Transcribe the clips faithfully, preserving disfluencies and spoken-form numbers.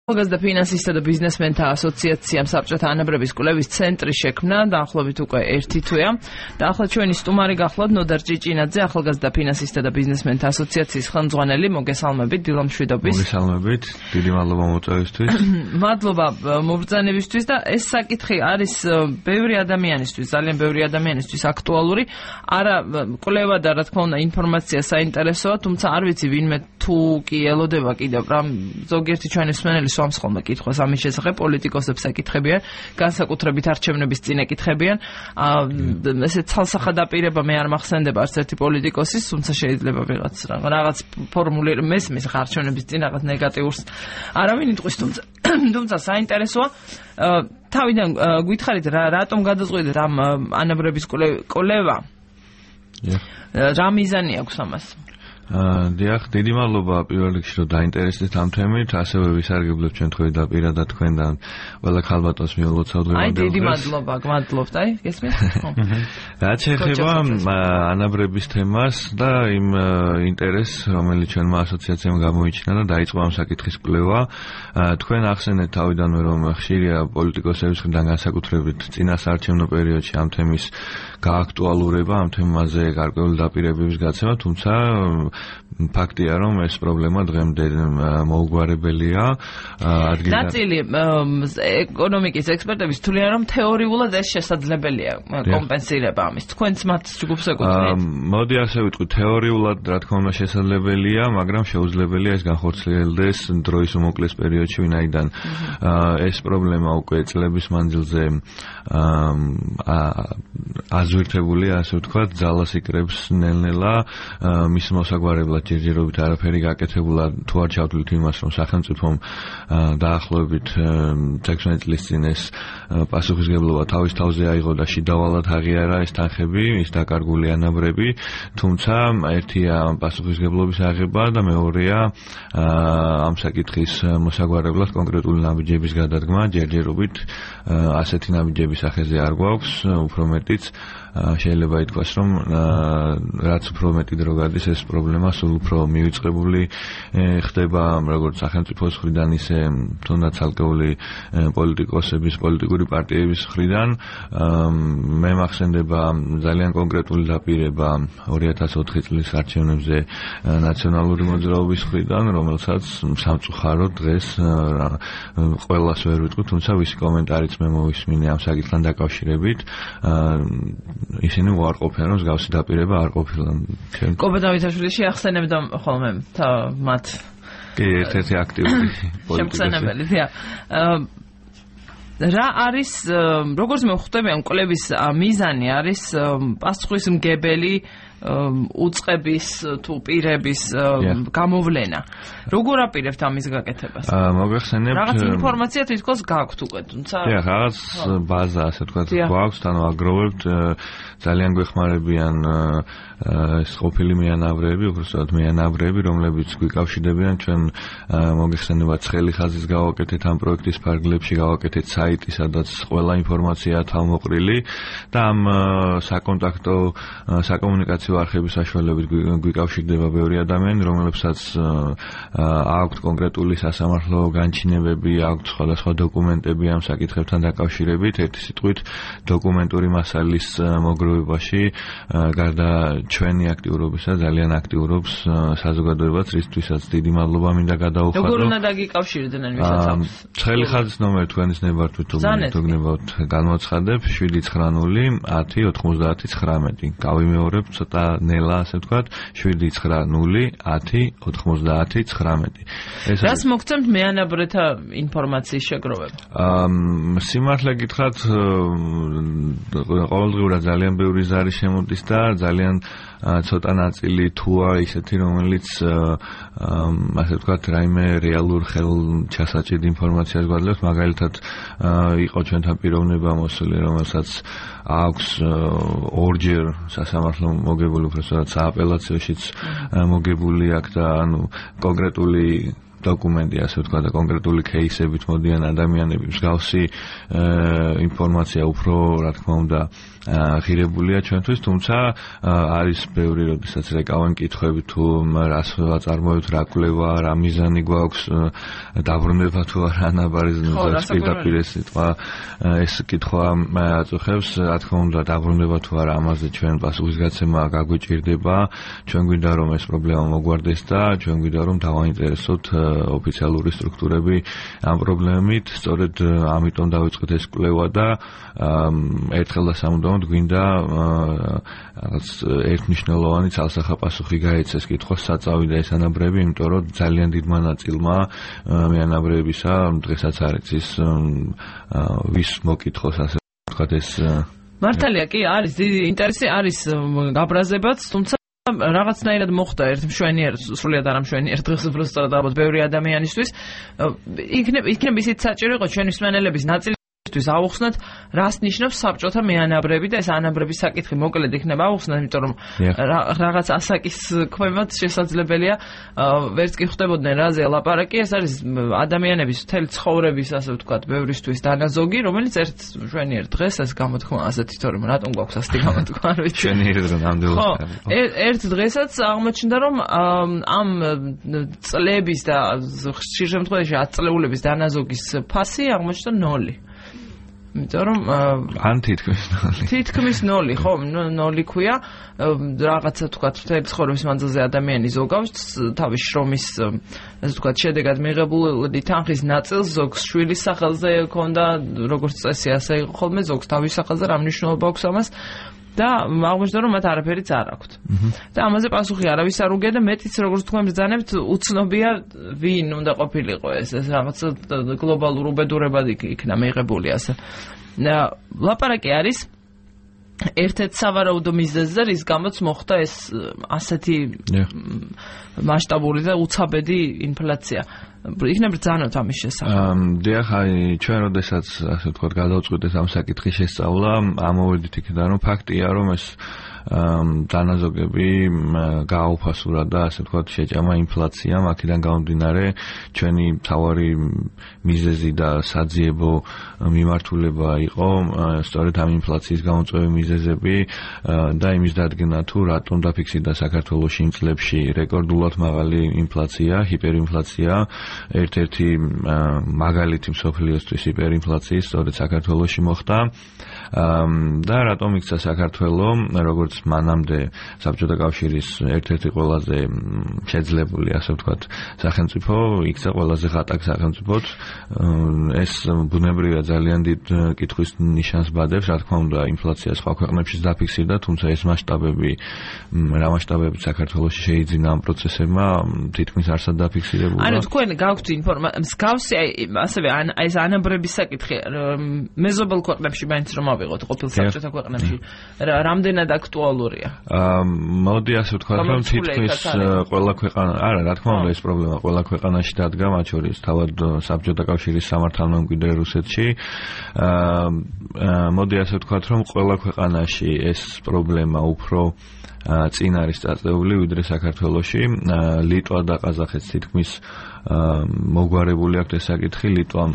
ახალგაზრდა ფინანსისტთა და ბიზნესმენთა ასოციაციამ საბჭოთა ანაბრების კვლევის ცენტრი შექმნა დაახლოებით უკვე ერთი თვეა და ახლა ჩვენი სტუმარი გახლავთ ნოდარ ჭიჭინაძე, ახალგაზრდა ფინანსისტთა და ბიზნესმენთა ასოციაციის ხელმძღვანელი. მოგესალმებით, დილამშვიდობის. მოგესალმებით, დიდი მადლობა მოწვევისთვის. მადლობა მობრძანებისთვის და ეს საკითხი არის ბევრი ადამიანისთვის, ძალიან ბევრი ადამიანისთვის აქტუალური. არა კვლევა და რა თქმა უნდა ინფორმაცია საინტერესოა, თუმცა არ ვიცი ვინმე თუ კი ელოდება კიდევ რა ზოგიერთი ჩვენი მსმენელი სვამს ხოლმე კითხვას ამის შესახებ, პოლიტიკოსებს ეკითხებიან, განსაკუთრებით არჩევნების წინ ეკითხებიან. ესე ცალსახა დაპირება მე არ მახსენდება არც ერთი პოლიტიკოსის, თუმცა შეიძლება ვიღაც რაღაც ფორმულირ მესმის არჩევნების წინ რაღაც ნეგატიურს არავინ იტყვის, თუმცა თუმცა საინტერესოა. თავიდან გითხარით რა რატომ გადაწყვეტეთ ამ ანაბრების კვლევა? რა მიზანი აქვს ამას? დიახ, დიდი მადლობა პირველ რიგში რომ დაინტერესდით ამ თემით, ასევე ვისარგებლებ ჩვენ თქვენ და პირადად თქვენთან ყველა ქალბატონს მიულოცავ დღევანდელ დღეს. აი დიდი მადლობა, გმადლობთ, აი, გესმით? რაც ეხება ანაბრების თემას და იმ ინტერესს, რომელიც ჩვენმა ასოციაციამ გამოიჩინა და დაიწყო ამ საკითხის კვლევა, თქვენ ახსენეთ თავიდანვე რომ ხშირია პოლიტიკოსების მხრიდან განსაკუთრებით წინასაარჩევნო პერიოდში ამ თემის გააქტუალურება, ამ თემაზე გარკვეული დაპირებების გაცემა, თუმცა ფაქტია რომ ეს პრობლემა დღემდე მოუგვარებელია. ნაწილი ეკონომიკის ექსპერტების თვლიან რომ თეორიულად ეს შესაძლებელია კომპენსირება ამის. თქვენც მათ ჯგუფს ეკუთვნით? მოდი ასე ვიტყვი, თეორიულად რა თქმა უნდა შესაძლებელია, მაგრამ შეუძლებელია ეს განხორციელდეს დროის უმოკლეს პერიოდში, ვინაიდან ეს პრობლემა უკვე წლების მანძილზე აზვირთებულია, ასე ვთქვათ, ძალას იკრებს ნელ-ნელა მის მოსაგვარებლად ჯერჯერობით არაფერი გაკეთებულა, თუ არ ჩავთვლით იმას, რომ სახელმწიფომ დაახლოებით ექვსი წლის წინ ეს პასუხისმგებლობა თავის თავზე აიღო და შიდავალად აღიარა ეს თანხები, ის დაკარგული ანაბრები, თუმცა ერთია პასუხისმგებლობის აღება და მეორეა ამ საკითხის მოსაგვარებლად კონკრეტული ნაბიჯების გადადგმა, ჯერჯერობით ასეთი ნაბიჯების სახეზე არ გვაქვს, უფრო მეტიც შეიძლება ითქვას, რომ რაც უფრო მეტი დრო გადის, ეს პრობლემა სულ უფრო მივიწყებული ხდება, როგორც სახელმწიფოს მხრიდან, ისე თუნდაც ცალკეული პოლიტიკოსების, პოლიტიკური პარტიების მხრიდან. მე მახსენდება ძალიან კონკრეტული დაპირება ორი ათას ოთხი წლის არჩევნებზე ნაციონალური მოძრაობის მხრიდან, რომელსაც სამწუხაროდ დღეს ყველას ვერ ვიტყვი, თუმცა ვისი კომენტარიც მე მოვისმინე ამ საკითხთან დაკავშირებით. ისინი უარყოფენ, რომ მსგავსი დაპირება არ ყოფილა. კობა დავითაშვილი შეახსენებდა ხოლმე მათ. კი, ერთ-ერთი აქტიური შემხსენებელი, დიახ. რა არის, როგორც მე ვხვდები ამ კვლევის მიზანი არის პასუხისმგებელი უწყების თუ პირების გამოვლენა. როგორ აპირებთ ამის გაკეთებას? მოგეხსენებთ რაღაც ინფორმაცია თვითონ გაქვთ უკვე, თუმცა დიახ, რაღაც ბაზა, ასე ვთქვათ, გვაქვს, ანუ აგროვებთ, ძალიან გვეხმარებიან ეს ყოფილი მეანავრები, უბრალოდ მეანავრები, რომლებიც გვიკავშირდებიან, ჩვენ მოგეხსენებათ ცხელი ხაზის გავაკეთეთ ამ პროექტის ფარგლებში, გავაკეთეთ საიტი, სადაც ყველა ინფორმაციაა თავმოყრილი და ამ საკონტაქტო საკომუნიკაციო არხების საშუალებით გვიკავშირდება ბევრი ადამიანი, რომლებსაც აქვთ კონკრეტული სასამართლო განჩინებები, აქვთ სხვადასხვა დოკუმენტები ამ საკითხებთან დაკავშირებით. ერთი სიტყვით, დოკუმენტური მასალის მოგროვებაში გარდა ჩვენი აქტიურობისა ძალიან აქტიურობს საზოგადოებაც, რისთვისაც დიდი მადლობა მინდა გადაუხადო. როგორ უნდა დაგიკავშირდნენ ვისაც აქვს? ცხელი ხაზის ნომერი თქვენის ნებართვით თუ გნებავთ გამოცხადებ შვიდი ცხრა ნული ათი ოთხმოცდაათი ცხრამეტი. გავიმეორებ ცოტა ნელა, ასე ვთქვათ, შვიდი ცხრა ნული ათი ოთხმოცდაათი ცხრამეტი. რას მოგცემთ მეანაბრეთა ინფორმაციის შეგროვება? სიმართლე გითხრათ, ყოველდღიურად ძალიან ბევრი ზარი შემოდის და ძალიან ცოტა ნაწილი თუა ისეთი, რომელიც ასე ვთქვათ, რაიმე რეალურ ხელჩასაჭირ ინფორმაციას გვაძლევს. მაგალითად, იყო ჩვენთან პიროვნება მოსული, რომელსაც აქვს ორჯერ სასამართლო მოგებული, უბრალოდ სააპელაციოშიც მოგებული აქ და ანუ კონკრეტული დოკუმენტი, ასე ვთქვა და კონკრეტული кейსებით მოდიან ადამიანები, მსგავსი ინფორმაცია უფრო, რა თქმა უნდა, ღირებულია ჩვენთვის, თუმცა არის ბევრი, როდესაც რეკავენ კითხვები თუ რას ვაწარმოებთ, რა კვლევა, რა მიზანი გვაქვს, დაბრუნება თუ არა ანაბარის პირდაპირ ეს სიტყვა, ეს კითხვა აწუხებს, რა თქმა უნდა, დაბრუნება თუ არა, ამაზე ჩვენ პასუხისგაცემა გაგვიჭირდება, ჩვენ გვინდა რომ ეს პრობლემა მოგვარდეს და ჩვენ გვინდა რომ დავაინტერესოთ ოფიციალური სტრუქტურები ამ პრობლემით, სწორედ ამიტომ დავიწყეთ ეს კვლევა და ერთხელ და სამუდამოდ გვინდა რაღაც ერთმნიშვნელოვანი ცალსახა პასუხი გაეცეს კითხვას საწავიდა ეს ანაბრები, იმიტომ რომ ძალიან დიდმა ნაწილმა მე ანაბრებისა დღესაც არ იცის ვის მოკითხოს, ასე ვთქვათ, ეს მართალია კი არის დიდი ინტერესი არის გაბრაზებაც, თუმცა რაღაცნაირად მოხდა ერთ მშვენიერ, სრულიად არ მშვენიერ დღეს უბრალოდ ალბათ ბევრი ადამიანისთვის იქნება იქნება ისიც საჭირო იყო ჩვენი მსმენელების ნაწილისთვის ავუხსნათ რას ნიშნავს საბჭოთა მეანაბრები და ეს ანაბრების საკითხი მოკლედ იქნება ავუხსნათ, იმიტომ რომ რაღაც ასაკის ქვემოთ შესაძლებელია ვერც კი ხვდებოდნენ რაზე ლაპარაკი, ეს არის ადამიანების მთელი ცხოვრების, ასე ვთქვათ, ბევრისთვის დანაზოგი, რომელიც ერთ მშვენიერ დღეს ეს გამოთქმა ასეთი თორემ რატომ გვაქვს ასეთი გამოთქმა, არ ვიცი. მშვენიერი დღე ნამდვილად. ერთ დღესაც აღმოჩნდა რომ ამ წლების და ხშირ შემთხვევაში ათ წლეულების დანაზოგის ფასი აღმოჩნდა ნოლი. იმიტომ რომ ან თითქმის ნოლი. თითქმის ნოლი, ხო, ნოლი ქვია, რაღაცა თქვა მთელი ცხოვრების მანძილზე ადამიანი ზოგავს თავის შრომის, ასე ვთქვათ, შედეგად მიღებული თანხის ნაწილს ზოგს შვილის სახელზე ქონდა, როგორც წესი, ასე იყო ხოლმე, ზოგს თავის სახელზე, რა მნიშვნელობა აქვს ამას. და აღმოჩნდა რომ მათ არაფერიც არ აქვთ. და ამაზე პასუხი არავის არ უგია და მეტიც როგორც თქვენ ბრძანებთ, უცნობია ვინ უნდა ყოფილიყო ეს, ეს რაღაც გლობალურ უბედურებად იქნა მიღებული ასე. ლაპარაკი არის ერთ-ერთ სავარაუდო მიზეზზე, რის გამოც მოხდა ეს ასეთი მასშტაბური და უცაბედი ინფლაცია. იქნებ ბრძანოთ ამის შესახებ. დიახ, აი ჩვენ როდესაც ასე ვთქვათ გადავწყვიტეთ ამ საკითხის შესწავლა, ამოვედით იქიდან რომ ფაქტია რომ ეს დანაზოგები გააუფასურა და ასე ვთქვათ შეჭამა ინფლაციამ, აქედან გამომდინარე ჩვენი მთავარი მიზეზი და საძიებო მიმართულება იყო სწორედ ამ ინფლაციის გამოწვევი მიზეზები და იმის დადგენა თუ რატომ დაფიქსირდა საქართველოში იმ წლებში რეკორდულად მაღალი ინფლაცია, ჰიპერინფლაცია, ერთ-ერთი მაგალითი მსოფლიოსთვის ჰიპერინფლაციის სწორედ საქართველოში მოხდა და რატომ იქცა საქართველო როგორც მანამდე საბჭოთა კავშირის ერთ-ერთი ყველაზე შეძლებული, ასე ვთქვათ, სახელმწიფო, იქცა ყველაზე ღატაკ სახელმწიფოდ. ეს ბუნებრივია ძალიან დიდ კითხვის ნიშანს ბადებს, რა თქმა უნდა, ინფლაცია სხვა ქვეყნებშიც დაფიქსირდა, თუმცა ეს მასშტაბები, რა მასშტაბებით საქართველოში შეიძინა ამ პროცესებმა, თითქმის არსად დაფიქსირებულა. ანუ თქვენ გაქვთ ინფორმაცია, მსგავსი ასევე ეს ანაბრების საკითხი მეზობელ ქვეყნებში მაინც რომ ავიღოთ, ყოფილ საბჭოთა ქვეყნებში, რამდენად აქტუალურია? მოდი ასე ვთქვათ, რომ თითქმის ყველა ქვეყანა, არა, რა თქმა უნდა, ეს პრობლემა ყველა ქვეყანაში დადგა, მათ შორის თავად საბჭოთა კავშირის სამართალმემკვიდრე რუსეთში. მოდი ასე ვთქვათ, რომ ყველა ქვეყანაში ეს პრობლემა უფრო წინ არის წაწეული ვიდრე საქართველოში. ლიტვა და ყაზახეთს თითქმის მოგვარებული აქვს ეს საკითხი. ლიტვამ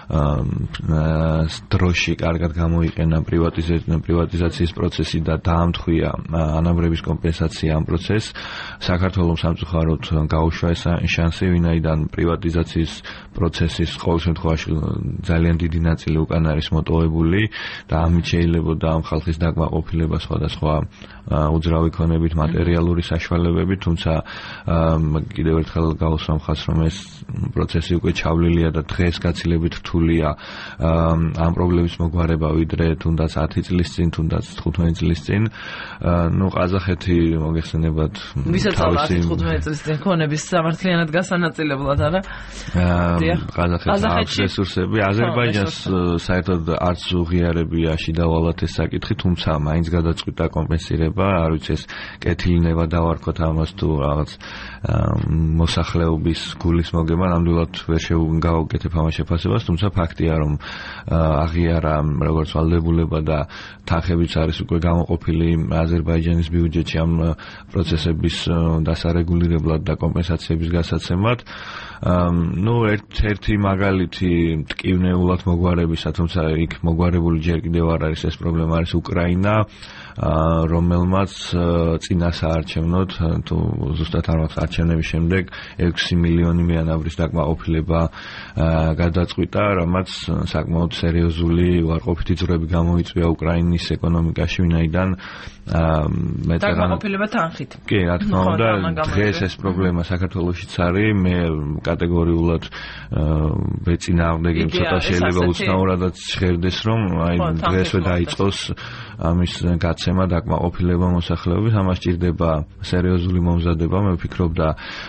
დროში კარგად გამოიყენა პრივატიზაციის პროცესი და დაამთხვია ანაბრების კომპენსაცია ამ პროცესს. საქართველოს სამწუხაროდ გაუშვა ეს შანსი, ვინაიდან პრივატიზაციის პროცესის ყოველ შემთხვევაში ძალიან დიდი ნაწილი უკან არის მოტოვებული და ამით შეიძლებოდა ამ ხალხის დაკმაყოფილება სხვადასხვა უძრავი ქონებით, მატერიალური საშუალებებით, თუმცა კიდევ ერთხელ გავუსვამ ხაზს, რომ ეს პროცესი უკვე ჩავლილია და დღეს გაცილებით რთულია ამ პრობლემის მოგვარება ვიდრე თუნდაც ათი წლის წინ, თუნდაც თხუთმეტი წლის წინ. ნუ ყაზახეთი მოგეხსენებათ თავისი თხუთმეტი წლის წინ ქონების სამართლიანად გასანაწილებლად, არა? ყაზახეთს აქვს რესურსები. აზერბაიჯანს საერთოდ არც უღიარებია შიდავალათ ეს საკითხი, თუმცა მაინც გადაწყვიტა კომპენსირება, არ ვიცი ეს კეთილნევა დავარქოთ ამას თუ რაღაც მოსახლეობის გულის ფულის მოგება ნამდვილად ვერ შევგავკეთებ ამას შეფასებას, თუმცა ფაქტია, რომ აღიარა როგორც ვალდებულება და თანხებიც არის უკვე გამოყოფილი აზერბაიჯანის ბიუჯეტში ამ პროცესების დასარეგულირებლად და კომპენსაციების გასაცემად. ნუ ერთ-ერთი მაგალითი მტკივნეულად მოგვარებისა, თუმცა იქ მოგვარებული ჯერ კიდევ არ არის ეს პრობლემა, არის უკრაინა, რომელმაც წინა საარჩევნოდ თუ ზუსტად არ მაქვს არჩევნების შემდეგ ექვსი მილიონი მიანავრის დაკმაყოფილება გადაწყვიტა, რამაც საკმაოდ სერიოზული უარყოფითი ძვრები გამოიწვია უკრაინის ეკონომიკაში, ვინაიდან დაკმაყოფილება თანხით. კი, რა თქმა უნდა, დღეს ეს პრობლემა საქართველოშიც არის, მე კატეგორიულად ვეწინააღმდეგე, ცოტა შეიძლება უცნაურადაც ჟღერდეს, რომ აი დღესვე დაიწყოს ამის გაცემა დაკმაყოფილება მოსახლეობის, ამას სჭირდება სერიოზული მომზადება. მე ვფიქრობ და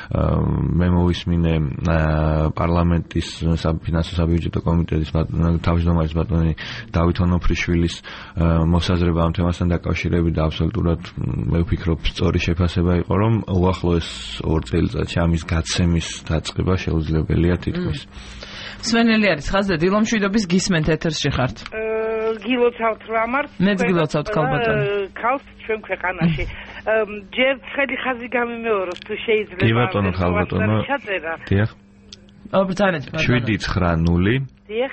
მე მოვისმინე პარლამენტის საფინანსო საბიუჯეტო კომიტეტის თავმჯდომარის ბატონი დავით ონოფრიშვილის მოსაზრება ამ თემასთან დაკავშირებით და აბსოლუტურად მე ვფიქრობ სწორი შეფასება იყო, რომ უახლოეს ორ წელიწადში ამის გაცემის დაწყება შეუძლებელია თითქმის. სვენელი არის ხაზზე, დილომშვიდობის გისმენთ ეთერში ხართ. გილოცავთ რამართ. მეც გილოცავთ ქალბატონი. ქალს ჩვენ ქვეყანაში. ჯერ ცხელი ხაზი გამიმეოროს თუ შეიძლება. კი ბატონო ქალბატონო. დიახ. აბრძანეთ ბატონო. შვიდი ცხრა ნული. დიახ.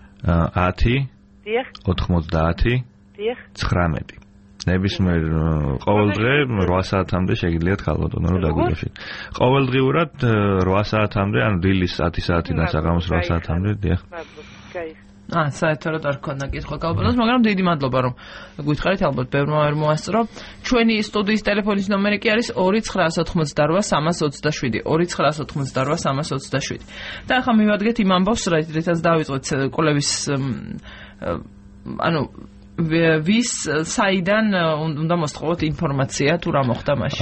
ათი. დიახ. ოთხმოცდაათი. დიახ. ცხრამეტი. ნებისმიერ ყოველ დღე რვა საათამდე შეგიძლიათ ქალბატონო რომ დაგვიგვეშეთ. ყოველდღიურად რვა საათამდე, ან დილის ათი საათიდან საღამოს რვა საათამდე, დიახ. აა, საერთოდ არ ქონდა კითხვა ქალბატონს, მაგრამ დიდი მადლობა რომ გითხარით, ალბათ ბევრმა ვერ მოასწრო. ჩვენი სტუდიის ტელეფონის ნომერი კი არის ორი ცხრა ოთხმოცდარვა სამას ოცდაშვიდი, ორი ცხრა ოთხმოცდარვა სამას ოცდაშვიდი. და ახლა მივადგეთ იმ ამბავს, რითაც დავიწყეთ კვლევის ანუ ვის საიდან უნდა მოსთხოვოთ ინფორმაცია თუ რა მოხდა მაშინ?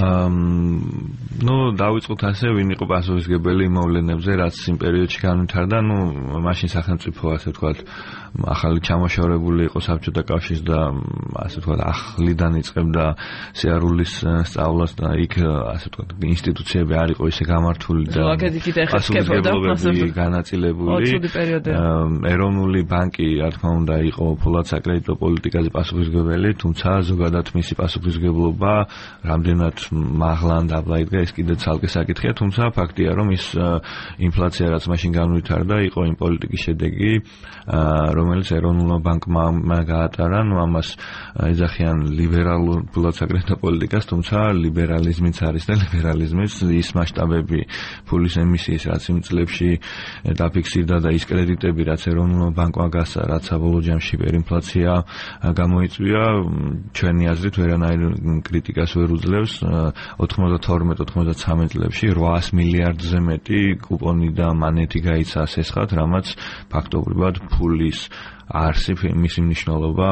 ნუ დავიწყოთ ასე, ვინ იყო პასუხისმგებელი მოვლენებზე, რაც იმ პერიოდში განვითარდა, ნუ მაშინ სახელმწიფო ასე ვთქვათ ახალი ჩამოშორებული იყო საბჭოთა კავშირს და ასე ვთქვათ ახლიდან იწყებდა სიარულის სწავლას და იქ ასე ვთქვათ ინსტიტუციები არ იყო ისე გამართული და პასუხისმგებლობები განაწილებული. ეროვნული ბანკი რა თქმა უნდა იყო ფულად საკრედიტო პოლიტიკაზე პასუხისმგებელი, თუმცა ზოგადად მისი პასუხისმგებლობა რამდენად მაღლა ან დაბლა იდგა, ეს კიდე ცალკე საკითხია, თუმცა ფაქტია, რომ ის ინფლაცია რაც მაშინ განვითარდა, იყო იმ პოლიტიკის შედეგი, რომელიც ეროვნულმა ბანკმა გაატარა, ნუ ამას ეძახიან ლიბერალურ ფულად საკრედიტო პოლიტიკას, თუმცა ლიბერალიზმიც არის და ლიბერალიზმის ის მასშტაბები ფულის ემისიის, რაც იმ წლებში დაფიქსირდა და ის კრედიტები, რაც ეროვნულმა ბანკმა გასცა, რაც საბოლოო ჯამში პერინფლაცია გამოიწვია, ჩვენი აზრით ვერანაირ კრიტიკას ვერ უძლევს. ოთხმოცდათორმეტ ოთხმოცდათვრამეტ წლებში რვაას მილიარდზე მეტი კუპონი და მანეთი გაიცა სესხად, რამაც ფაქტობრივად ფულის არსი, მისი მნიშვნელობა,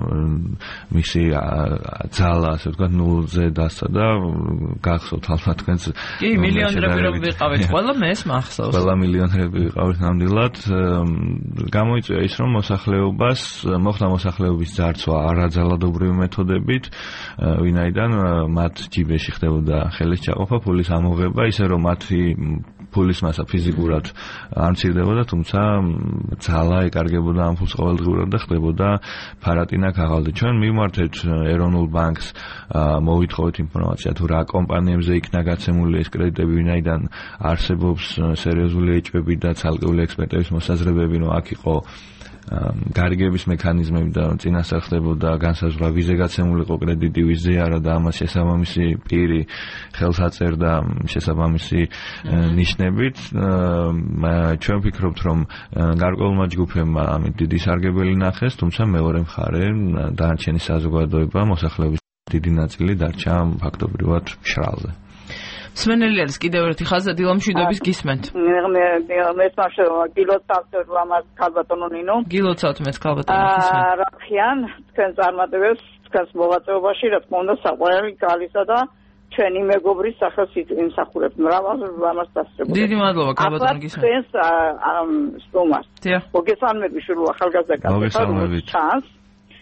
მისი ძალა, ასე ვთქვათ, ნულზე დასცა და გახსოვთ ალბათ თქვენს. კი, მილიონერები რომ ვიყავით, ყველა მე ეს მახსოვს. ყველა მილიონერები ვიყავით ნამდვილად. გამოიწვია ის, რომ მოსახლეობას, მოხდა მოსახლეობის ძარცვა არაძალადობრივი მეთოდებით, ვინაიდან მათ ჯიბეში ხდებოდა ხელის ჩაყოფა, ფულის ამოღება, ისე რომ მათი ფულის მასა ფიზიკურად არ მცირდებოდა, თუმცა ძალა ეკარგებოდა ამ ფულს ყოველდღიურად და ხდებოდა ფარატინა ქაღალდი. ჩვენ მივმართეთ ეროვნულ ბანკს, მოვითხოვეთ ინფორმაცია თუ რა კომპანიებზე იქნა გაცემული ეს კრედიტები, ვინაიდან არსებობს სერიოზული ეჭვები და ცალკეული ექსპერტების მოსაზრებები, რომ აქ იყო გარიგების მექანიზმები და წინასწარ ხდებოდა განსაზღვრა ვიზე გაცემულიყო კრედიტი, ვიზე არა და ამას შესაბამისი პირი ხელს აწერდა შესაბამისი ნიშნებით. ჩვენ ვფიქრობთ, რომ გარკვეულმა ჯგუფებმა ამით დიდი სარგებელი ნახეს, თუმცა მეორე მხარე დანარჩენი საზოგადოება, მოსახლეობის დიდი ნაწილი დარჩა ფაქტობრივად მშრალზე. სვენელი არის კიდევ ერთი ხაზი, დილომშვიდობის გისმენთ. მე მე საშო გილოცავთ რამაც ქალბატონო ნინო. გილოცავთ მეც ქალბატონო გისმენთ. რა ხიან თქვენ წარმატებებს თქვენს მოღვაწეობაში, რა თქმა უნდა საყვარელი გალისა და ჩვენი მეგობრის სახელს იმსახურებთ. მრავალ რამას დასწრებთ. დიდი მადლობა ქალბატონო გისმენთ. თქვენს სტუმარს. დიახ. მოგესალმები შურო ახალგაზრდა კაცო. მოგესალმებით.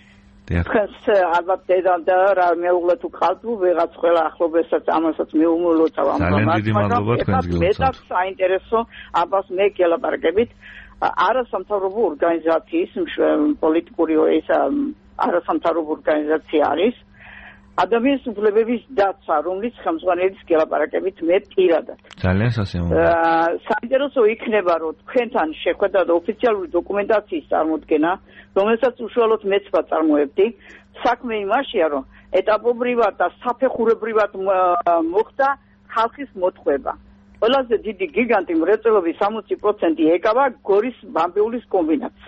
თქვენს ალბათ დედამ და რა მეუღლე თუ ხალთ ვიღაც ყველა ახლობესაც ამასაც მეუმოლოცა ამ ძალიან დიდი მადლობა თქვენს გილოცავთ. მეტად საინტერესო აბას მე გელაპარაკებით არასამთავრობო ორგანიზაციის პოლიტიკური ეს არასამთავრობო ორგანიზაცია არის ადამიანის უფლებების დაცვა, რომლის ხელმძღვანელის გელაპარაკებით მე პირადად. ძალიან სასიამოვნო. საინტერესო იქნება, რომ თქვენთან შეხვედრა და ოფიციალური დოკუმენტაციის წარმოდგენა, რომელსაც უშუალოდ მეც ვაწარმოებდი, საქმე იმაშია, რომ ეტაპობრივად და საფეხურებრივად მოხდა ხალხის მოთხოვება. ყველაზე დიდი გიგანტი მრეწველობის სამოცი პროცენტი ეკავა გორის ბამბეულის კომბინატს.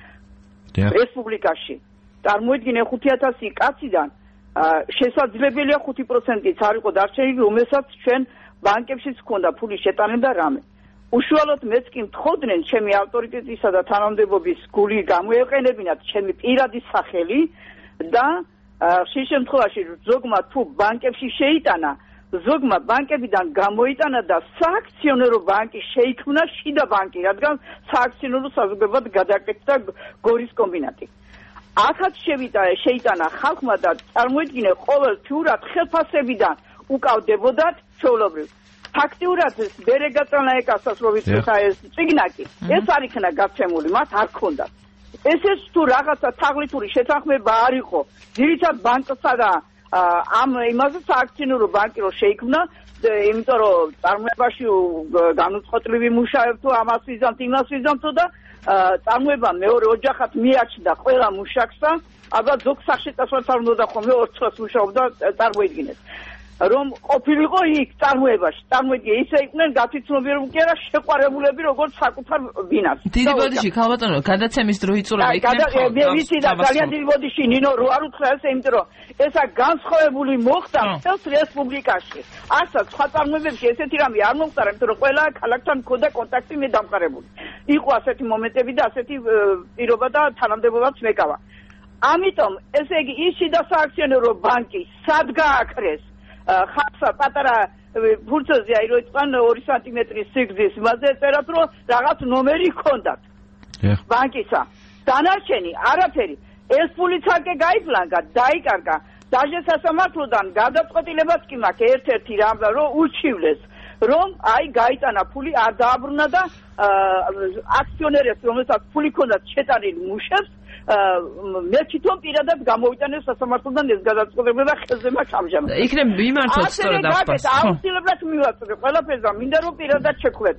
რესპუბლიკაში. წარმოიდგინე ხუთი ათასი კაციდან შესაძლებელია ხუთი პროცენტიც არ იყო დარჩენილი, რომელსაც ჩვენ ბანკებშიც ჰქონდა ფული შეტანება რამე. უშუალოდ მეც კი მთხოვდნენ ჩემი ავტორიტეტისა და თანამდებობის გული გამოეყენებინათ ჩემი პირადი სახელი და ხშირ შემთხვევაში ზოგმა თუ ბანკებში შეიტანა, ზოგმა ბანკებიდან გამოიტანა და სააქციონერო ბანკი შეიქმნა შიდა ბანკი, რადგან სააქციონერო საზოგადოებად გადაკეთდა გორის კომბინატი. ახაც შეიტანა ხალხმა და წარმოიდგინე ყოველთვიურად ხელფასებიდან უკავდებოდათ ჩვეულებრივ. ფაქტიურად ბერე გაწანა ეკასას რო ვიცხა ეს წიგნაკი, ეს არ იქნა გაცემული, მათ არ ქონდათ. ესეც თუ რაღაცა თაღლითური შეთანხმება არ იყო, ძირითად ბანკსა და ამ იმაზე სააქციონერო ბანკი რო შეიქმნა, იმიტომ რომ წარმოებაში განუწყვეტლივი მუშაობთ თუ ამას ვიზამთ, იმას ვიზამთ და წარმოება მეორე ოჯახად მიაჩნდა ყველა მუშაკსა, ალბათ ზოგ სახშეტასაც არ უნდა ხოლმე ორ წელს მუშაობდა, წარმოიდგინეთ. რომ ყოფილიყო იქ წარმოებაში, წარმოიდგინე, ისე იყვნენ გათვითცნობიერებული კი არა შეყვარებულები როგორც საკუთარ ბინას. დიდი ბოდიში, ქალბატონო, გადაცემის დრო იწურება იქნება. მე ვიცი და ძალიან დიდი ბოდიში, ნინო, რო არ უთხრა ესე, იმიტომ რომ ესა განსხვავებული მოხდა მთელს რესპუბლიკაში. არცაც სხვა წარმოებებში ესეთი რამე არ მომხდარა, იმიტომ რომ ყველა ქალაქთან მქონდა კონტაქტი მე დამყარებული. იყო ასეთი მომენტები და ასეთი პირობა და თანამდებობაც მეკავა. ამიტომ, ესე იგი, ის შიდა სააქციონერო ბანკი სად გააკრეს? ხალხსა პატარა ფურცელზე აი რო იყვან ორი სანტიმეტრის სიგრძის მასზე წერათ რომ რაღაც ნომერი ჰქონდათ ბანკისა. დანარჩენი არაფერი. ეს ფულიც არკე გაიფლანგა, დაიკარგა. დაჟე სასამართლოდან გადაწყვეტილებაც კი მაქვს ერთ-ერთი რამ რომ უჩივლეს, რომ აი გაიტანა ფული არ დააბრუნა და აქციონერებს რომელსაც ფული ჰქონდათ შეტანილი მუშებს მე თვითონ პირადად გამოვიტანე სასამართლოდან ეს გადაწყვეტილება და ხელზე მაქვს ამჟამად. იქნებ მიმართოთ სწორად აღწევს. აუცილებლად მივაწოდე ყველაფერს და მინდა რომ პირადად შეხვდეთ.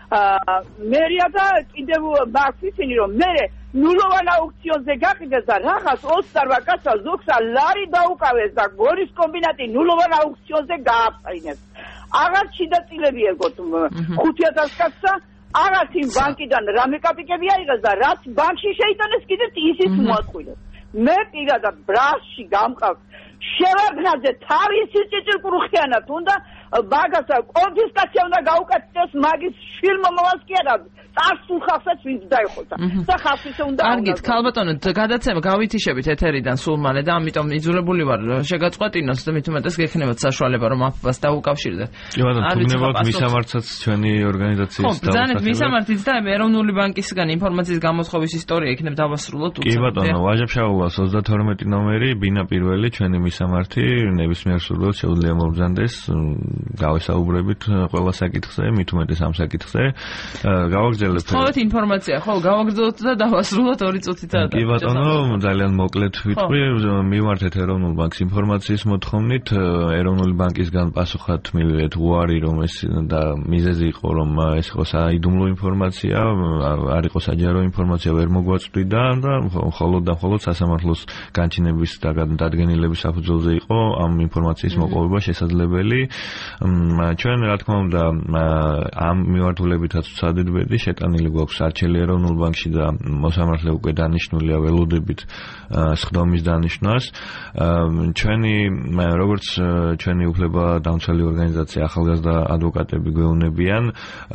მერია და კიდევ მაქვს ისინი რომ მე ნულოვან აუქციონზე გაყიდეს და რაღაც ოცდაოთხ კაცს ზოგსა ლარი დაუკავეს და გორის კომბინატი ნულოვან აუქციონზე გააფრინეს. აღარ შიდაწილები ეგოთ ხუთი ათას კაცსა აღარც იმ ბანკიდან რამე კაპიკები აიღეს და რაც ბანკში შეიტანეს კიდევ ისიც მოაწყვილეს. მე პირადად ბრასში გამყავ შევარდნაძე თავისი ჭიჭილკრუხიანად უნდა ბაგასა კონფისკაცია უნდა გაუკეთდეს მაგის შვილმომავალს კი არა წარსულ ხალხსაც ვინც დაიხოთა და ხალხს ისე უნდა კარგით ქალბატონო გადაცემა გავითიშებით ეთერიდან სულ მალე და ამიტომ იძულებული ვარ შეგაწყვეტინოს და მით უმეტეს გექნებათ საშუალება რომ აფბას დაუკავშირდეთ. კი ბატონო თუნებავთ მისამართსაც ჩვენი ორგანიზაციის და ბრძანეთ მისამართიც და ეროვნული ბანკისგან ინფორმაციის გამოთხოვის ისტორია იქნებ დავასრულოთ უცებ. კი ბატონო ვაჟა-ფშაველას ოცდათორმეტი ნომერი ბინა პირველი ჩვენი მისამართი ნებისმიერ სურვილს შეუძლია მომბრძანდეს გავესაუბრებით ყველა საკითხზე მით უმეტეს ამ საკითხზე გავაგრძელებთ ყოველთ ინფორმაცია ხო გავაგრძელოთ და დავასრულოთ ორი წუთით და კი ბატონო ძალიან მოკლედ ვიტყვი მივმართეთ ეროვნულ ბანკს ინფორმაციის მოთხოვნით ეროვნული ბანკისგან პასუხად მივიღეთ უარი რომ ეს და მიზეზი იყო რომ ეს იყო საიდუმლო ინფორმაცია არ იყო საჯარო ინფორმაცია ვერ მოგვაწვდიდა და მხოლოდ და მხოლოდ სასამართლოს განჩინების და დადგენილების საფუძველზე იყო ამ ინფორმაციის მოპოვება შესაძლებელი. ჩვენ რა თქმა უნდა ამ მიმართულებითაც ვცადეთ შეტანილი გვაქვს არჩელი ეროვნულ ბანკში და მოსამართლე უკვე დანიშნულია ველოდებით სხდომის დანიშნვას. ჩვენი როგორც ჩვენი უფლება დამცველი ორგანიზაცია ახალგაზრდა ადვოკატები გვეუბნებიან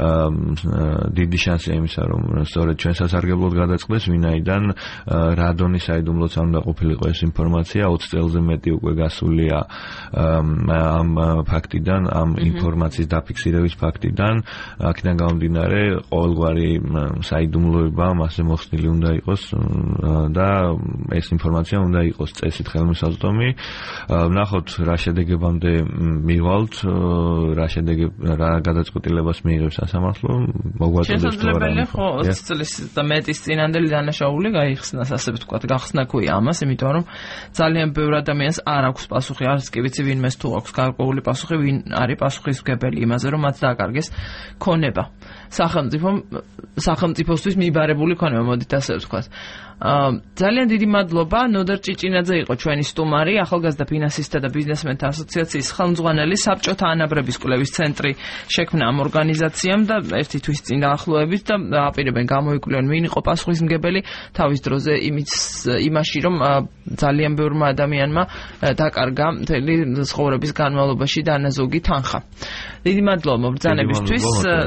დიდი შანსია იმისა რომ სწორედ ჩვენ სასარგებლოდ გადაწყდეს ვინაიდან რა დონის საიდუმლოც არ უნდა ყოფილიყო ეს ინფორმაცია ოცი წელზე მეტი უკვე გასულია ამ ფაქტიდან ფაქტიდან, ამ ინფორმაციის დაფიქსირების ფაქტიდან, აქედან გამომდინარე, ყოველგვარი საიდუმლოება მასზე მოხსნილი უნდა იყოს და ეს ინფორმაცია უნდა იყოს წესით ხელმისაწვდომი. ვნახოთ რა შედეგებამდე მივალთ, რა შედეგებ რა გადაწყვეტილებას მიიღებს სასამართლო, მოგვაწოდებს თუ არა. შესაძლებელია ხო ოცი წლის და მეტის წინანდელი დანაშაული გაიხსნას, ასე ვთქვათ, გახსნა ქვია ამას, იმიტომ რომ ძალიან ბევრ ადამიანს არ აქვს პასუხი, არც კი ვიცი ვინმეს თუ აქვს გარკვეული პასუხი, ვინ არის პასუხისმგებელი იმაზე, რომ მათ დააკარგეს ქონება. სახელმწიფო სახელმწიფოსთვის მიბარებული ქონება, მოდით ასე ვთქვათ. ძალიან დიდი მადლობა. ნოდარ ჭიჭინაძე იყო ჩვენი სტუმარი, ახალგაზრდა ფინანსისტთა და ბიზნესმენთა ასოციაციის ხელმძღვანელი, საბჭოთა ანაბრების კვლევის ცენტრი შექმნა ამ ორგანიზაციამ და ერთი თვის წინ დაახლოებით და აპირებენ გამოიკვლიონ ვინ იყო პასუხისმგებელი თავის დროზე იმის იმაში, რომ ძალიან ბევრმა ადამიანმა დაკარგა მთელი ცხოვრების განმავლობაში დანაზოგი თანხა. დიდი მადლობა მობრძანებისთვის.